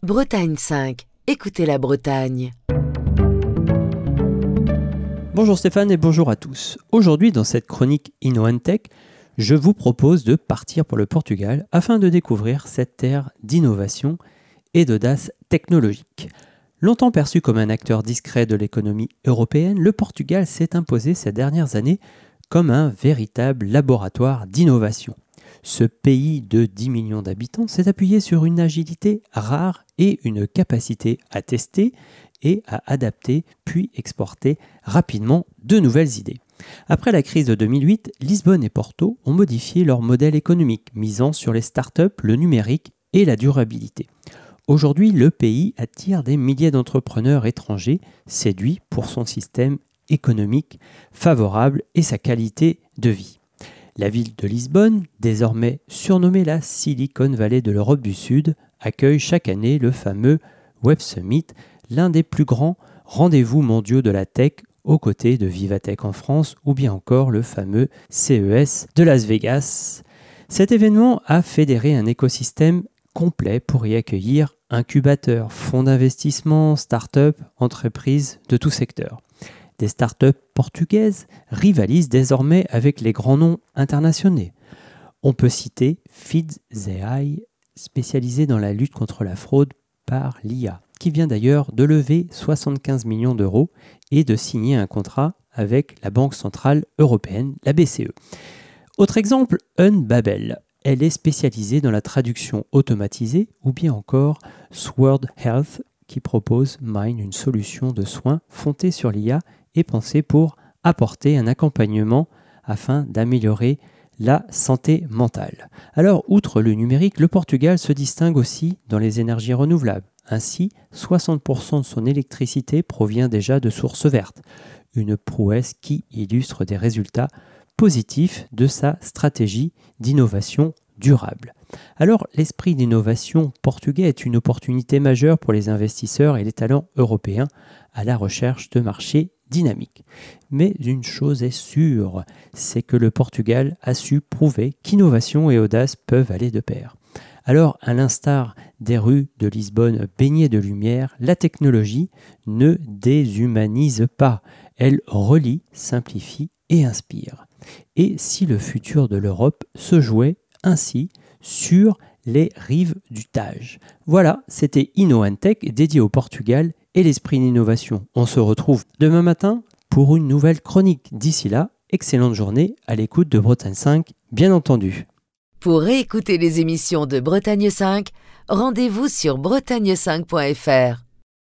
Bretagne 5, écoutez la Bretagne. Bonjour Stéphane et bonjour à tous. Aujourd'hui dans cette chronique InnoAndTech, je vous propose de partir pour le Portugal afin de découvrir cette terre d'innovation et d'audace technologique. Longtemps perçu comme un acteur discret de l'économie européenne, le Portugal s'est imposé ces dernières années comme un véritable laboratoire d'innovation. Ce pays de 10 millions d'habitants s'est appuyé sur une agilité rare et une capacité à tester et à adapter puis exporter rapidement de nouvelles idées. Après la crise de 2008, Lisbonne et Porto ont modifié leur modèle économique, misant sur les startups, le numérique et la durabilité. Aujourd'hui, le pays attire des milliers d'entrepreneurs étrangers, séduits pour son système économique favorable et sa qualité de vie. La ville de Lisbonne, désormais surnommée la Silicon Valley de l'Europe du Sud, accueille chaque année le fameux Web Summit, l'un des plus grands rendez-vous mondiaux de la tech aux côtés de Vivatech en France ou bien encore le fameux CES de Las Vegas. Cet événement a fédéré un écosystème complet pour y accueillir incubateurs, fonds d'investissement, start-up, entreprises de tout secteur. Des start-up portugaises rivalisent désormais avec les grands noms internationaux. On peut citer Feedzai, spécialisé dans la lutte contre la fraude par l'IA, qui vient d'ailleurs de lever 75 millions d'euros et de signer un contrat avec la Banque Centrale Européenne, la BCE. Autre exemple, Unbabel. Elle est spécialisée dans la traduction automatisée, ou bien encore Sword Health, qui propose Mind, une solution de soins fondée sur l'IA et pensée pour apporter un accompagnement afin d'améliorer la santé mentale. Alors, outre le numérique, le Portugal se distingue aussi dans les énergies renouvelables. Ainsi, 60% de son électricité provient déjà de sources vertes, une prouesse qui illustre des résultats positifs de sa stratégie d'innovation durable. Alors, l'esprit d'innovation portugais est une opportunité majeure pour les investisseurs et les talents européens à la recherche de marchés dynamiques. Mais une chose est sûre, c'est que le Portugal a su prouver qu'innovation et audace peuvent aller de pair. Alors, à l'instar des rues de Lisbonne baignées de lumière, la technologie ne déshumanise pas. Elle relie, simplifie et inspire. Et si le futur de l'Europe se jouait ainsi sur les rives du Tage. Voilà, c'était InnoAndTech dédié au Portugal et l'esprit d'innovation. On se retrouve demain matin pour une nouvelle chronique. D'ici là, excellente journée à l'écoute de Bretagne 5, bien entendu. Pour réécouter les émissions de Bretagne 5, rendez-vous sur bretagne5.fr.